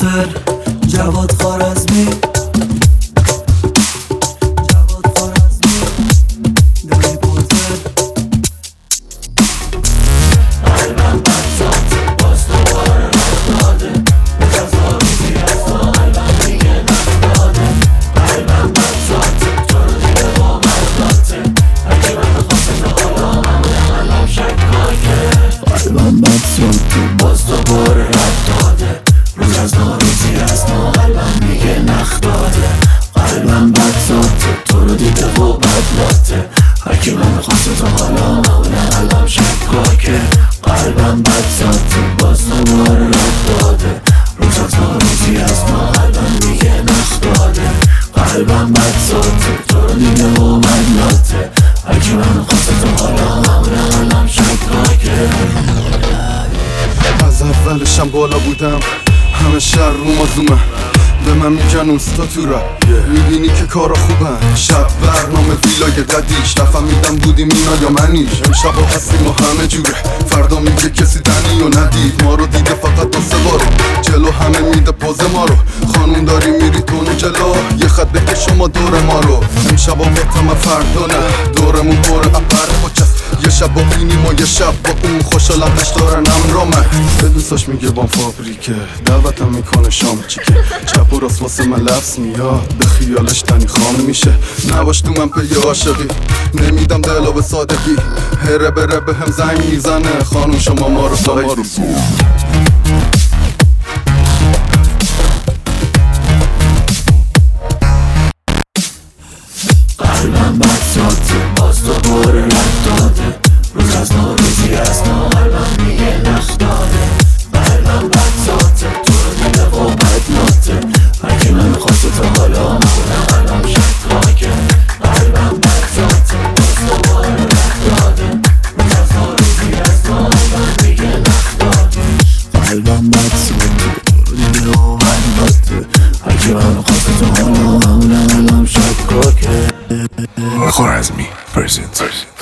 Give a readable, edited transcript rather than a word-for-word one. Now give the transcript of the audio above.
پورتر، جواد خوارزمی، دایی پورتر. قلبم بد ذاته، باز دوباره رد داده، بز از آروزی از تو قلبم دیگه نفتاده. قلبم بد ذاته، تو رو دیده با بدلاته، اگه من بخواسته تا حالا همونه قلبم شکاکه. قلبم بد ذاته، باز دوباره رد داده، روز از ناروزی از ما قلبم دیگه نخ داده. قلبم بد ذاته، تو رو دیده و بدلاته، هرکی من خواسته تا حالا همونه قلبم شکاکه. قلبم بد ذاته، باز دوباره رد داده، روز از ناروزی از ما قلبم دیگه نخ داده. قلبم بد ذاته، تو رو دیده و بدلاته، هرکی من خواسته تا حالا همونه قلبم شکاکه. از اولشم بالا بودم، همه شهر رو ما زومه، به من میگن اوستا تو را میبینی که کارا خوبن. شب برنامه ویلای ددیش، نفهمیدم بودیم اینا یا منیش. امشب ها هستیم و همه جوره، فردا میگه کسی دنی و ندید. ما رو دیده فقط دو سه بارو، جلو همه میده پوز ما رو. خانون داری میری تو جلو، یه خط بکش شما دور ما رو. امشب ها بتم فردا نه، دورمون پره اپر خوچست. یه شب با اینیم و یه شب با اون، خوشحالتش دارن امرامه. به دوستاش میگه بام فابریکه، دعوتم میکنه شام چیکه. چپ و راست واسه من لفظ میاد، به خیالش تنی خام میشه. نباش تو من پی عاشقی، نمیدم دلو به سادگی. هره بره به هم زنگ میزنه، خانون شما ما رو سایت. قلبم بد ذاته، باز دوباره رد داده، روز از ناروزی از ما قلبم دیگه نخ داده. قلبم بد ذاته، تو رو دیده و بدلاته، هرکی من خواسته تا حالا همونه قلبم شکاکه. قلبم بد ذاته، باز دوباره رد داده، روز از ناروزی از ما قلبم دیگه نخ داده. قلبم بد ذاته، تو رو دیده و بدلاته، هرکی من خواسته تا حالا همونه قلبم شکاکه. Khwarazmi presents.